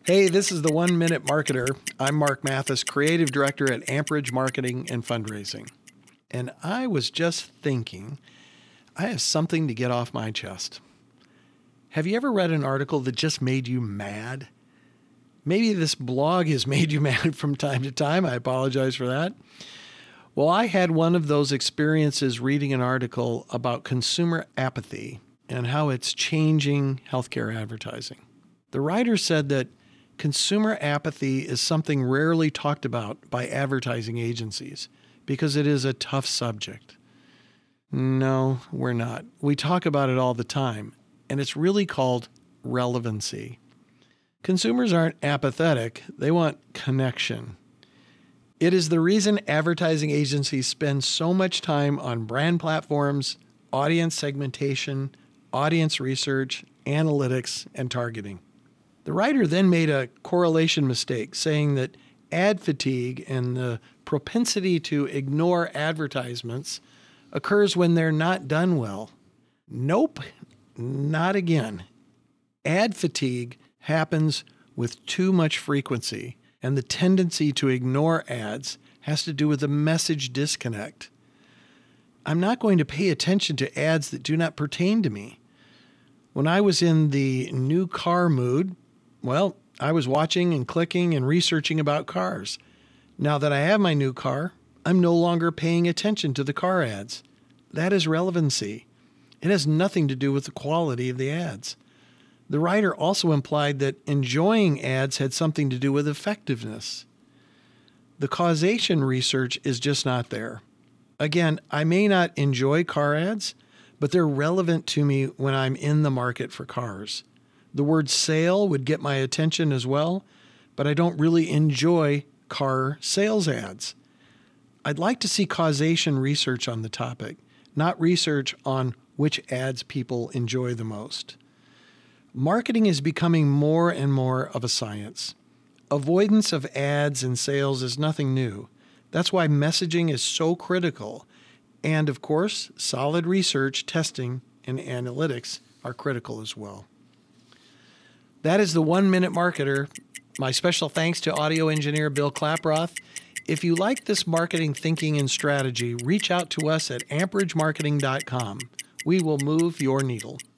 Hey, this is the 1 Minute Marketer. I'm Mark Mathis, Creative Director at Amperage Marketing and Fundraising. And I was just thinking, I have something to get off my chest. Have you ever read an article that just made you mad? Maybe this blog has made you mad from time to time. I apologize for that. Well, I had one of those experiences reading an article about consumer apathy and how it's changing healthcare advertising. The writer said that consumer apathy is something rarely talked about by advertising agencies because it is a tough subject. No, we're not. We talk about it all the time, and it's really called relevancy. Consumers aren't apathetic, they want connection. It is the reason advertising agencies spend so much time on brand platforms, audience segmentation, audience research, analytics, and targeting. The writer then made a correlation mistake, saying that ad fatigue and the propensity to ignore advertisements occurs when they're not done well. Nope, not again. Ad fatigue happens with too much frequency, and the tendency to ignore ads has to do with a message disconnect. I'm not going to pay attention to ads that do not pertain to me. When I was in the new car mood, well, I was watching and clicking and researching about cars. Now that I have my new car, I'm no longer paying attention to the car ads. That is relevancy. It has nothing to do with the quality of the ads. The writer also implied that enjoying ads had something to do with effectiveness. The causation research is just not there. Again, I may not enjoy car ads, but they're relevant to me when I'm in the market for cars. The word sale would get my attention as well, but I don't really enjoy car sales ads. I'd like to see causation research on the topic, not research on which ads people enjoy the most. Marketing is becoming more and more of a science. Avoidance of ads and sales is nothing new. That's why messaging is so critical. And of course, solid research, testing, and analytics are critical as well. That is the 1 Minute Marketer. My special thanks to audio engineer Bill Klaproth. If you like this marketing thinking and strategy, reach out to us at amperagemarketing.com. We will move your needle.